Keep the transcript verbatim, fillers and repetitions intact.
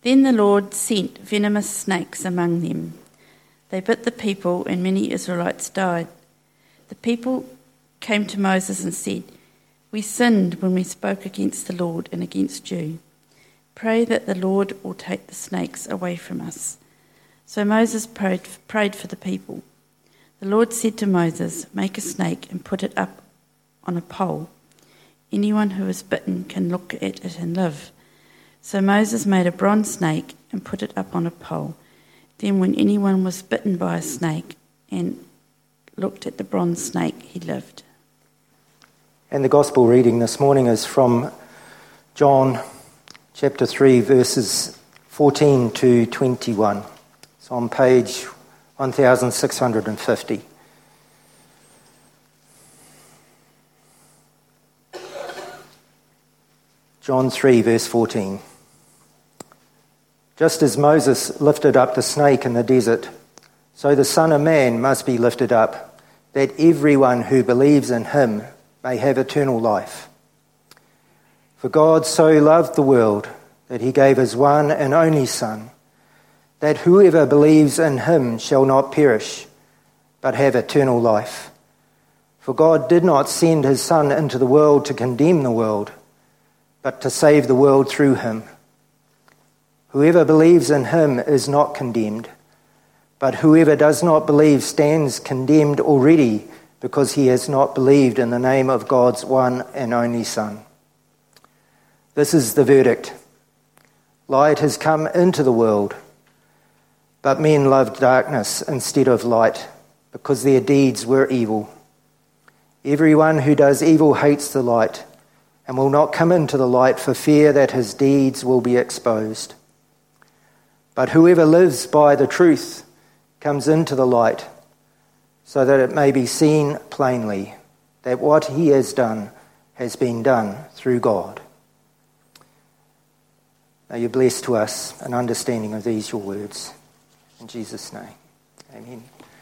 Then the Lord sent venomous snakes among them. They bit the people, and many Israelites died. The people came to Moses and said, "We sinned when we spoke against the Lord and against you. Pray that the Lord will take the snakes away from us." So Moses prayed, prayed for the people. The Lord said to Moses, "Make a snake and put it up on a pole. Anyone who is bitten can look at it and live." So Moses made a bronze snake and put it up on a pole. Then when anyone was bitten by a snake and looked at the bronze snake, he lived. And the gospel reading this morning is from John chapter three, verses fourteen to twenty-one. It's on page one thousand six hundred fifty. John three, verse fourteen. Just as Moses lifted up the snake in the desert, so the Son of Man must be lifted up, that everyone who believes in him may have eternal life. For God so loved the world that he gave his one and only Son, that whoever believes in him shall not perish, but have eternal life. For God did not send his Son into the world to condemn the world, but to save the world through him. Whoever believes in him is not condemned, but whoever does not believe stands condemned already, because he has not believed in the name of God's one and only Son. This is the verdict. Light has come into the world, but men loved darkness instead of light, because their deeds were evil. Everyone who does evil hates the light, and will not come into the light for fear that his deeds will be exposed. But whoever lives by the truth comes into the light, so that it may be seen plainly that what he has done has been done through God. May you bless to us an understanding of these your words. In Jesus' name, amen.